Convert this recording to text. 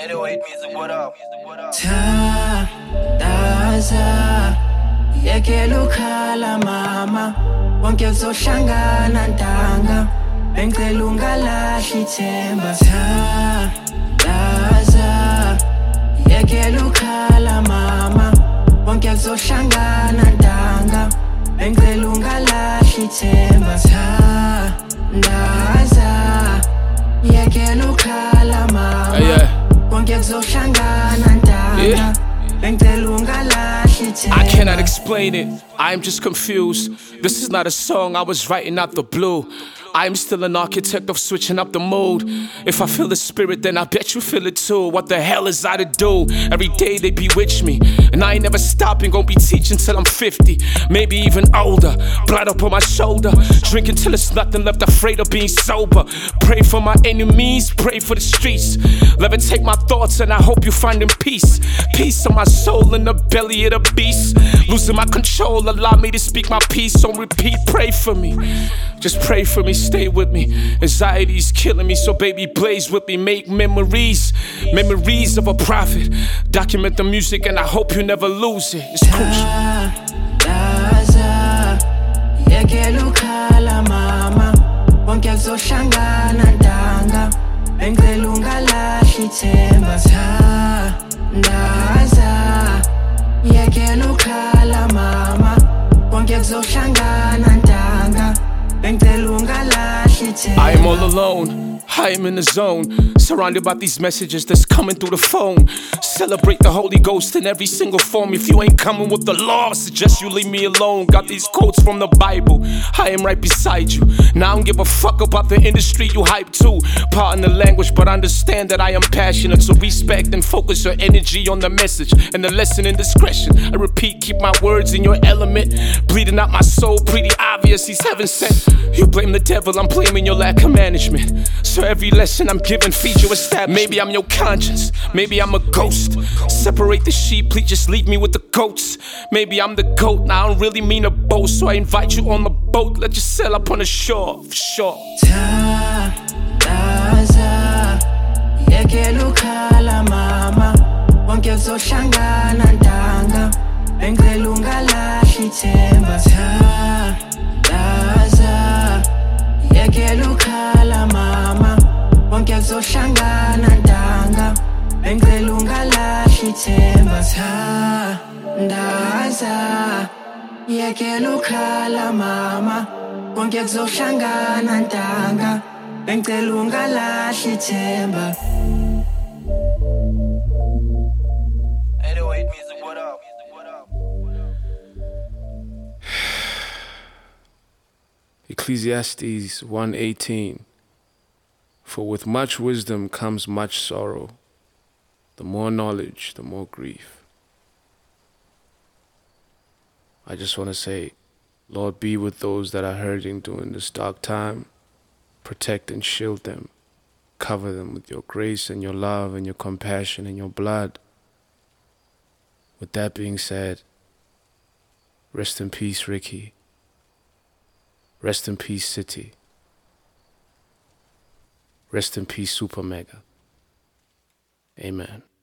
808 music, what up? Thandaza yekela ukhala mama wonke kuzohlangana ntanga bengicela ungalahli ithemba Thandaza yekela ukhala mama wonke kuzohlangana ntanga bengicela ungalahli ithemba Thandaza yekela ukhala mama wonke kuzohlangana ntanga bengicela ungalahli ithemba I cannot explain it, I'm just confused. This is not a song I was writing out the blue. I'm still an architect of switching up the mood. If I feel the spirit, then I bet you feel it too. What the hell is I to do? Every day they bewitch me, and I ain't never stopping, gon' be teaching till I'm 50, maybe even older. Blood up on my shoulder, drinking till there's nothing left, afraid of being sober. Pray for my enemies, pray for the streets. Levitate my thoughts and I hope you find in peace. Peace on my soul in the belly of the beast. Losing my control, allow me to speak my peace on repeat. Pray for me, just pray for me, stay with me. Anxiety's killing me, so baby blaze with me. Make memories, memories of a prophet. Document the music and I hope you never lose it. It's crucial. Thandaza yekela ukhala mama wonke kuzohlangana ntanga bengicela ungalahli ithemba Thandaza yekela ukhala mama wonke kuzohlangana ntanga bengicela ungalahli ithemba I am all alone, I am in the zone, surrounded by these messages that's coming through the phone. Celebrate the Holy Ghost in every single form. If you ain't coming with the law, suggest you leave me alone. Got these quotes from the Bible, I am right beside you. Now I don't give a fuck about the industry you hype to. Pardon the language, but understand that I am passionate. So respect and focus your energy on the message and the lesson in discretion. I repeat, keep my words in your element. Bleeding out my soul, pretty obvious, he's heaven sent. You blame the devil, I'm blaming your lack of management. So every lesson I'm giving feeds you established. Maybe I'm your conscience, maybe I'm a ghost. Separate the sheep, please just leave me with the goats. Maybe I'm the goat, now I don't really mean a boast. So I invite you on the boat, let you sail up on the shore, for sure. Thandaza yekela ukhala mama wonke kuzohlangana ntanga bengicela ungalahli ithemba Thandaza yekela ukhala mama wonke kuzohlangana ntanga bengicela ungalahli ithemba Thandaza yekela ukhala mama wonke kuzohlangana ntanga bengicela ungalahli ithemba 808 music, what up? Ecclesiastes 1:18. For with much wisdom comes much sorrow. The more knowledge, the more grief. I just want to say, Lord, be with those that are hurting during this dark time. Protect and shield them. Cover them with your grace and your love and your compassion and your blood. With that being said, rest in peace, Ricky. Rest in peace, City. Rest in peace, Super Mega. Amen.